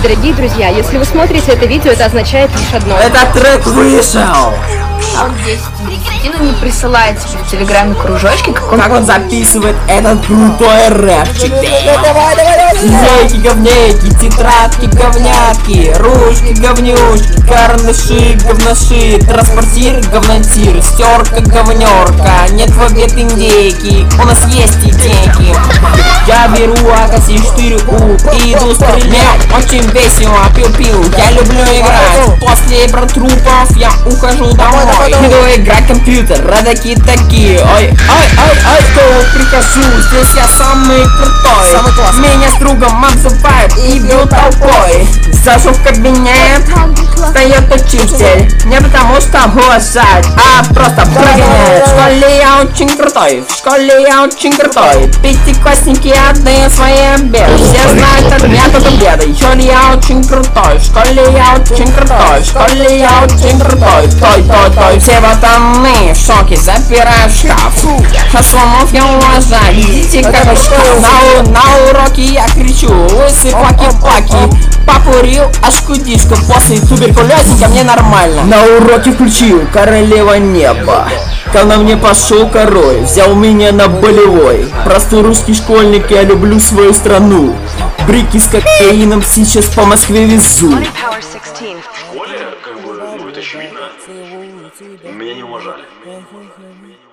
Дорогие друзья, если вы смотрите это видео, это означает лишь одно. Этот трек вышел! А он 10 Дина не присылает тебе в телеграме кружочки, Как он записывает этот крутой рэпчик. Говнейки, говнейки, тетрадки, говнятки, ручки, говнючки, карандаши, говноши, транспортир, говнотир, стерка, говнерка, нет в обед индейки, у нас есть идейки. Я беру АК-74У и иду стрелять, очень весело, пил-пил, я люблю играть. После протрупов я ухожу домой. Иду играть компьютер, родаки такие. Ой, кто прихожу, здесь я самый крутой. Меня с другом обзывают и бьют толпой. Захожу в кабинет, встает учитель. Не потому что уважать, а просто прогонять. В школе я очень крутой, в школе я очень крутой. Пятиклассники отдают свои обеды. Все знают от меня только беды. В школе я очень крутой, в школе я очень крутой, в школе я очень крутой. Той. Все ботаны в шоке, запираю в шкаф. Шаслонов я уважаю, видите как шкаф. На уроке я кричу, лысый плаки-плаки. Покурил аж кудишку, после туберкулезника мне нормально. На уроке включил королева неба. Когда мне пошел король, взял меня на болевой. Простой русский школьник, я люблю свою страну. Брики с кокаином сейчас по Москве везу. В школе, как бы, ну это очевидно, меня не уважали.